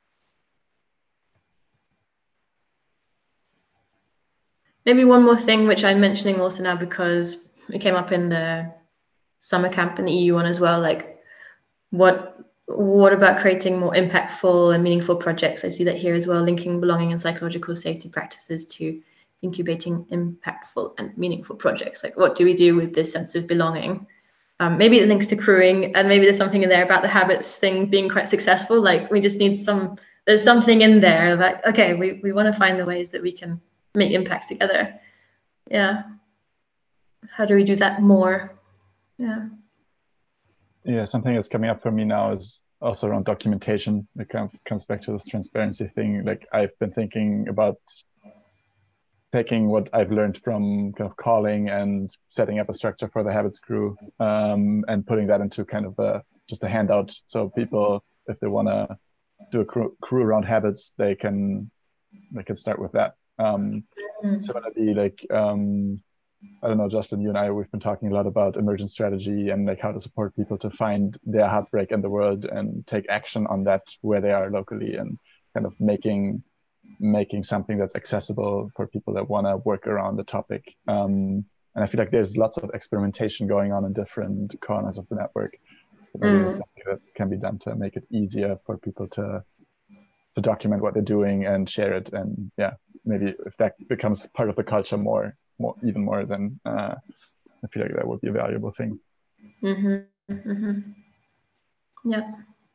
Maybe one more thing, which I'm mentioning also now because it came up in the summer camp in the E U one as well. Like, what what about creating more impactful and meaningful projects? I see that here as well, linking belonging and psychological safety practices to incubating impactful and meaningful projects. Like, what do we do with this sense of belonging? Um, maybe it links to crewing, and maybe there's something in there about the habits thing being quite successful. Like, we just need some, there's something in there that, okay, we, we want to find the ways that we can make impacts together. Yeah. How do we do that more? Yeah. Yeah, something that's coming up for me now is also around documentation. It kind of comes back to this transparency thing. Like I've been thinking about taking what I've learned from kind of calling and setting up a structure for the Habits crew, um, and putting that into kind of a, just a handout. So people, if they want to do a crew, crew around habits, they can they can start with that. Um, Mm. similarly, like um, I don't know, Justin, you and I, we've been talking a lot about emergent strategy and like how to support people to find their heartbreak in the world and take action on that where they are locally, and kind of making making something that's accessible for people that want to work around the topic. Um, and I feel like there's lots of experimentation going on in different corners of the network. But maybe there's Mm. something that can be done to make it easier for people to to document what they're doing and share it. And yeah, maybe if that becomes part of the culture more, more even more, then uh, I feel like that would be a valuable thing. Mm-hmm. Mm-hmm. Yeah.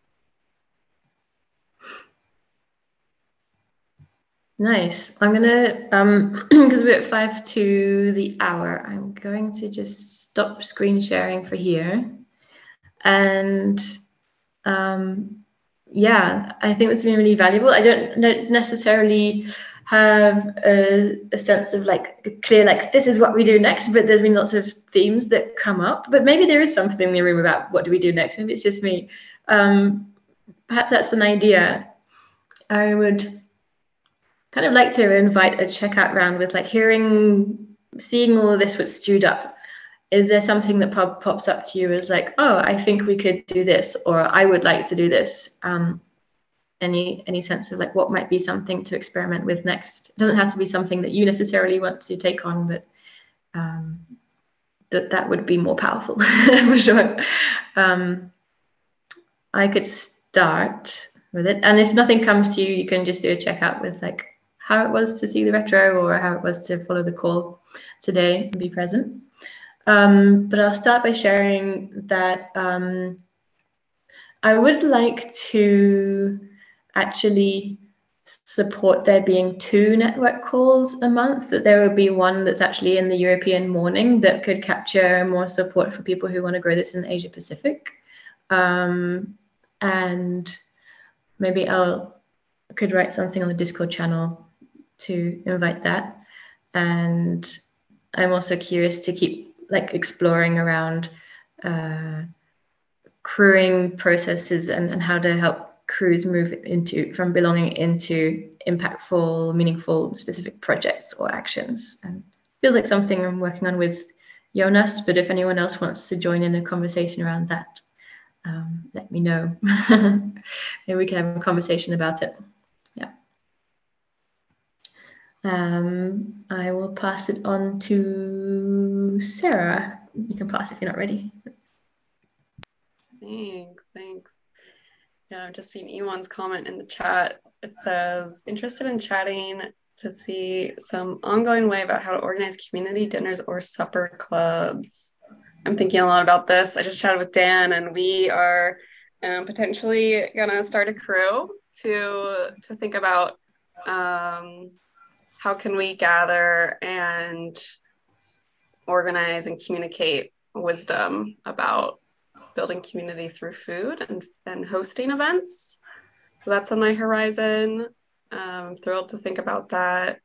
Nice. I'm gonna, um, because we're at five to the hour, I'm going to just stop screen sharing for here. And um, yeah, I think that's been really valuable. I don't, don't necessarily have a, a sense of like clear, like this is what we do next, but there's been lots of themes that come up. But maybe there is something in the room about what do we do next. Maybe it's just me. Um, perhaps that's an idea. I would kind of like to invite a checkout round with like hearing, seeing all of this what's stewed up. Is there something that pop, pops up to you as like, oh, I think we could do this, or I would like to do this? Um, any any sense of like what might be something to experiment with next? It doesn't have to be something that you necessarily want to take on, but um, that that would be more powerful for sure. Um, I could start with it, and if nothing comes to you, you can just do a checkout with like how it was to see the retro or how it was to follow the call today and be present. Um, but I'll start by sharing that um, I would like to actually support there being two network calls a month, that there would be one that's actually in the European morning that could capture more support for people who want to grow this in Asia Pacific. Um, and maybe I'll could write something on the Discord channel to invite that. And I'm also curious to keep like exploring around uh, crewing processes and, and how to help crews move into from belonging into impactful, meaningful, specific projects or actions. And it feels like something I'm working on with Jonas, but if anyone else wants to join in a conversation around that, um, let me know. Maybe we can have a conversation about it. Yeah. Um, I will pass it on to Sarah. You can pass if you're not ready. Thanks, thanks. Yeah, I've just seen Ewan's comment in the chat. It says, interested in chatting to see some ongoing way about how to organize community dinners or supper clubs. I'm thinking a lot about this. I just chatted with Dan, and we are um, potentially gonna start a crew to to think about um, how can we gather and organize and communicate wisdom about building community through food and, and hosting events. So that's on my horizon. Um, I'm thrilled to think about that.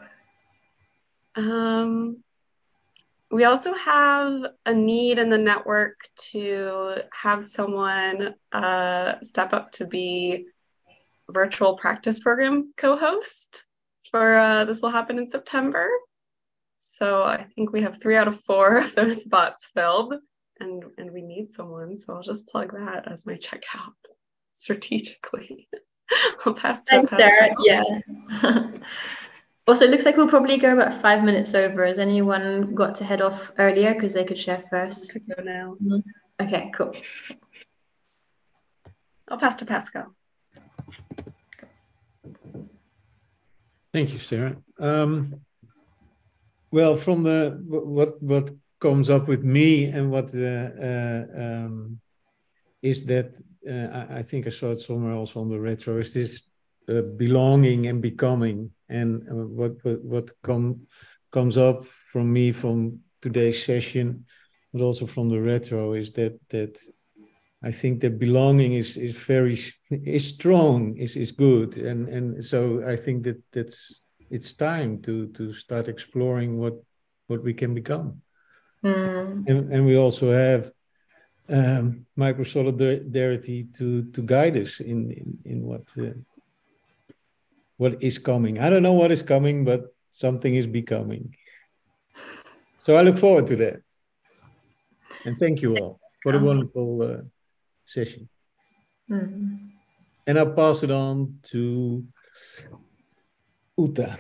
Um, we also have a need in the network to have someone uh, step up to be virtual practice program co-host for uh, this will happen in September. So I think we have three out of four of those spots filled. And, and we need someone, so I'll just plug that as my checkout strategically. I'll pass to Thanks, Pascal. Sarah. Yeah. Also, it looks like we'll probably go about five minutes over. Has anyone got to head off earlier because they could share first? Could go now. Okay, cool. I'll pass to Pascal. Thank you, Sarah. Um, well, from the what what comes up with me and what uh, uh, um, is that uh, I, I think I saw it somewhere also on the retro, is this uh, belonging and becoming. And uh, what what, what come, comes up from me from today's session, but also from the retro, is that that I think that belonging is is very is strong, is is good, and and so I think that that's it's time to to start exploring what what we can become, Mm. and and we also have um, micro solidarity to to guide us in in, in what uh, what is coming. I don't know what is coming, but something is becoming. So I look forward to that, and thank you all for a wonderful uh, session. Mm. And I'll pass it on to Uta.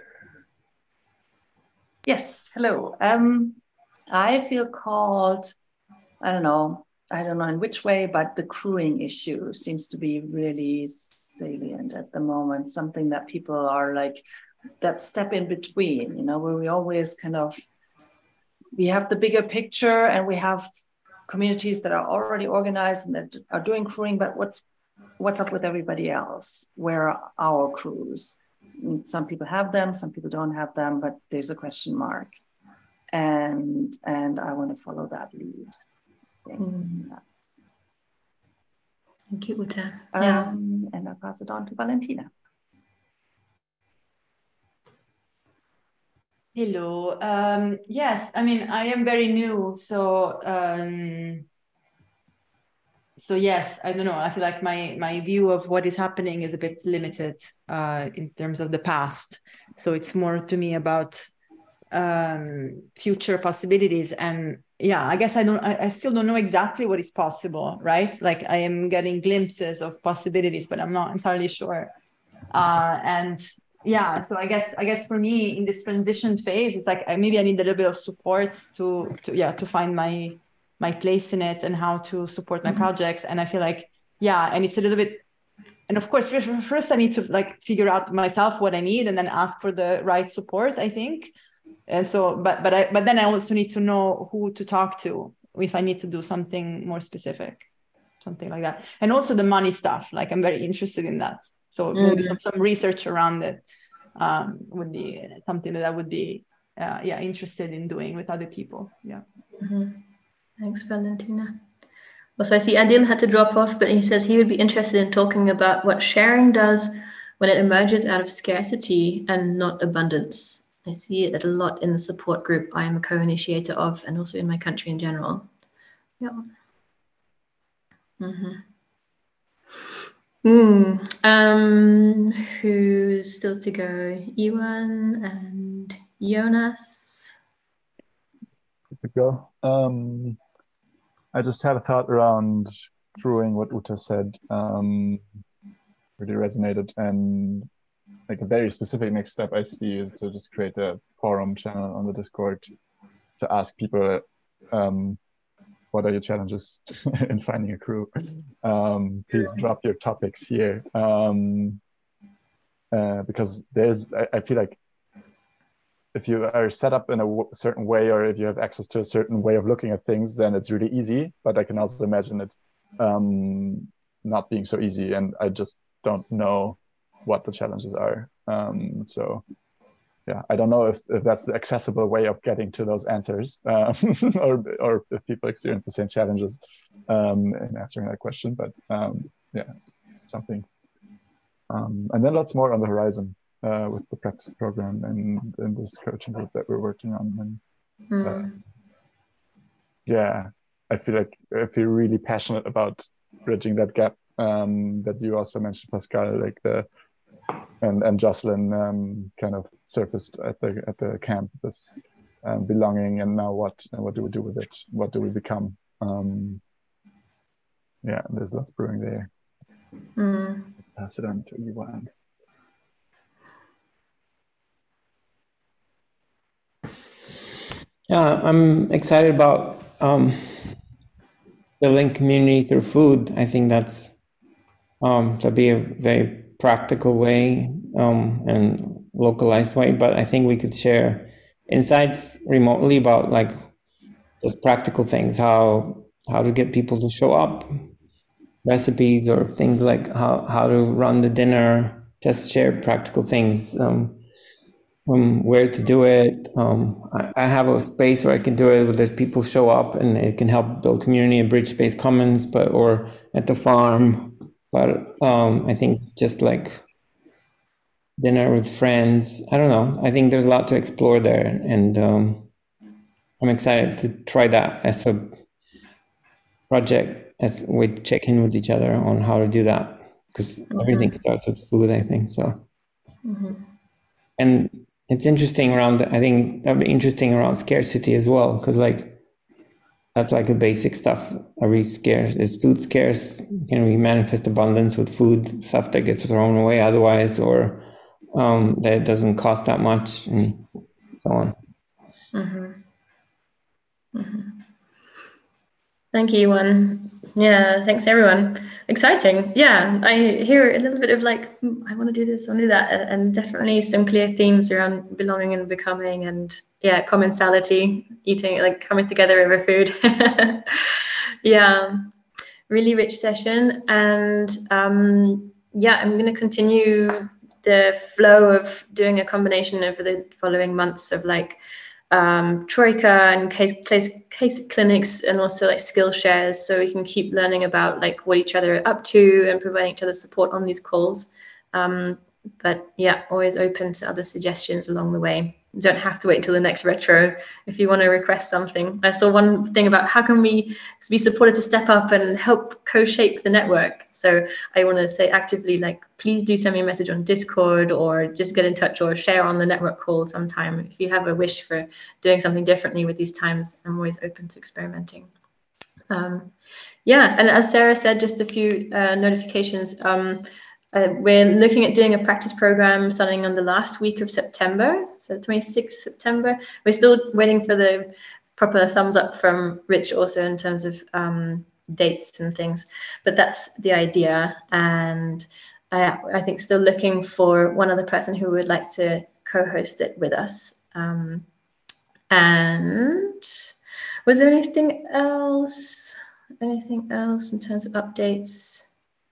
Yes, hello. Um, I feel called, I don't know, I don't know in which way, but the crewing issue seems to be really salient at the moment, something that people are like, that step in between, you know, where we always kind of, we have the bigger picture and we have communities that are already organized and that are doing crewing, but what's what's up with everybody else? Where are our crews? And some people have them, some people don't have them, but there's a question mark. And and I want to follow that lead. Mm. Yeah. Thank you, Uta. Um, Yeah. and I'll pass it on to Valentina. Hello. Um, yes, I mean, I am very new, so um, so yes, I don't know. I feel like my my view of what is happening is a bit limited uh, in terms of the past. So it's more to me about um, future possibilities. And yeah, I guess I don't. I, I still don't know exactly what is possible, right? Like I am getting glimpses of possibilities, but I'm not entirely sure. Uh, and yeah, so I guess I guess for me in this transition phase, it's like I, maybe I need a little bit of support to, to yeah to find my my place in it and how to support my mm-hmm. projects. And I feel like yeah, and it's a little bit, and of course first, first I need to like figure out myself what I need and then ask for the right support, I think. And so, but but I but then I also need to know who to talk to if I need to do something more specific, something like that. And also the money stuff, like I'm very interested in that. So maybe mm-hmm. some, some research around it um, would be something that I would be, uh, yeah, interested in doing with other people. Yeah. Mm-hmm. Thanks, Valentina. Also, I see Adil had to drop off, but he says he would be interested in talking about what sharing does when it emerges out of scarcity and not abundance. I see it a lot in the support group I am a co-initiator of, and also in my country in general. Yeah. Mm-hmm. Mm, um, who's still to go? Iwan and Jonas. To go. Um, I just had a thought around crewing what Uta said. Um, really resonated, and like a very specific next step I see is to just create a forum channel on the Discord to ask people. Um, What are your challenges in finding a crew? Um, please drop your topics here. Um, uh, because there's, I, I feel like if you are set up in a w- certain way, or if you have access to a certain way of looking at things, then it's really easy. But I can also imagine it um, not being so easy. And I just don't know what the challenges are. Um, so yeah, I don't know if, if that's the accessible way of getting to those answers, um, or or if people experience the same challenges um, in answering that question. But um, yeah, it's, it's something. Um, and then lots more on the horizon uh, with the practice program and, and this coaching group that we're working on. And uh, mm. yeah, I feel like I feel really passionate about bridging that gap um, that you also mentioned, Pascal, like the. And and Jocelyn um, kind of surfaced at the at the camp, this um, belonging, and now what? And what do we do with it? What do we become? Um, yeah, there's lots brewing there. Mm. Pass it on to Iwan. Yeah, I'm excited about um, building community through food. I think that's um, to be a very practical way um, and localized way, but I think we could share insights remotely about like just practical things, how how to get people to show up, recipes or things like how, how to run the dinner, just share practical things. Um, um, where to do it. Um, I, I have a space where I can do it, where there's people show up and it can help build community in Bridge Space Commons, but or at the farm. But um, I think just like dinner with friends, I don't know. I think there's a lot to explore there, and um, I'm excited to try that as a project, as we check in with each other on how to do that, because mm-hmm. everything starts with food, I think. So, mm-hmm. and it's interesting around. I think that'd be interesting around scarcity as well, because like that's like the basic stuff. Are we scarce? Is food scarce? Can we manifest abundance with food, stuff that gets thrown away otherwise, or um, that it doesn't cost that much, and so on. Mm-hmm. Mm-hmm. Thank you, Iwan. Yeah, thanks everyone. Exciting. Yeah, I hear a little bit of like, I want to do this, I want to do that, and definitely some clear themes around belonging and becoming, and yeah, commensality, eating, like coming together over food. Yeah, really rich session. And um, yeah, I'm going to continue the flow of doing a combination over the following months of like um, Troika and case, case, case clinics, and also like skill shares, so we can keep learning about like what each other are up to and providing each other support on these calls. Um, but yeah, always open to other suggestions along the way. You don't have to wait till the next retro if you want to request something. I saw one thing about how can we be supported to step up and help co-shape the network. So I want to say actively, like, please do send me a message on Discord, or just get in touch or share on the network call sometime. If you have a wish for doing something differently with these times, I'm always open to experimenting. Um, yeah, and as Sarah said, just a few uh, notifications. Um, Uh, we're looking at doing a practice program starting on the last week of September, so twenty-sixth September. We're still waiting for the proper thumbs up from Rich also in terms of um, dates and things, but that's the idea. And I, I think still looking for one other person who would like to co-host it with us. Um, and was there anything else? Anything else in terms of updates?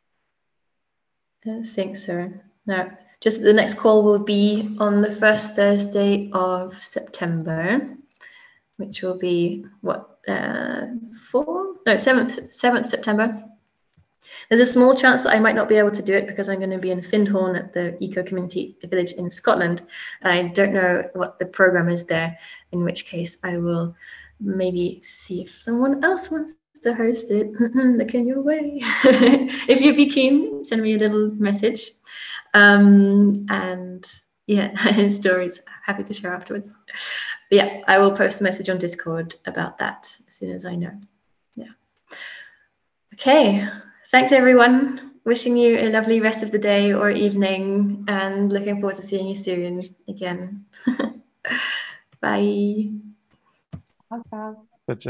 I don't think so. No, just the next call will be on the first Thursday of September, which will be what, uh, four? No, seventh, seventh September. There's a small chance that I might not be able to do it because I'm going to be in Findhorn at the Eco Community Village in Scotland. I don't know what the program is there, in which case I will maybe see if someone else wants to host it. Looking your way. If you'd be keen, send me a little message. Um, and yeah, stories, happy to share afterwards. But yeah, I will post a message on Discord about that as soon as I know. Yeah. Okay, thanks everyone. Wishing you a lovely rest of the day or evening, and looking forward to seeing you soon again. Bye. Ciao, ciao.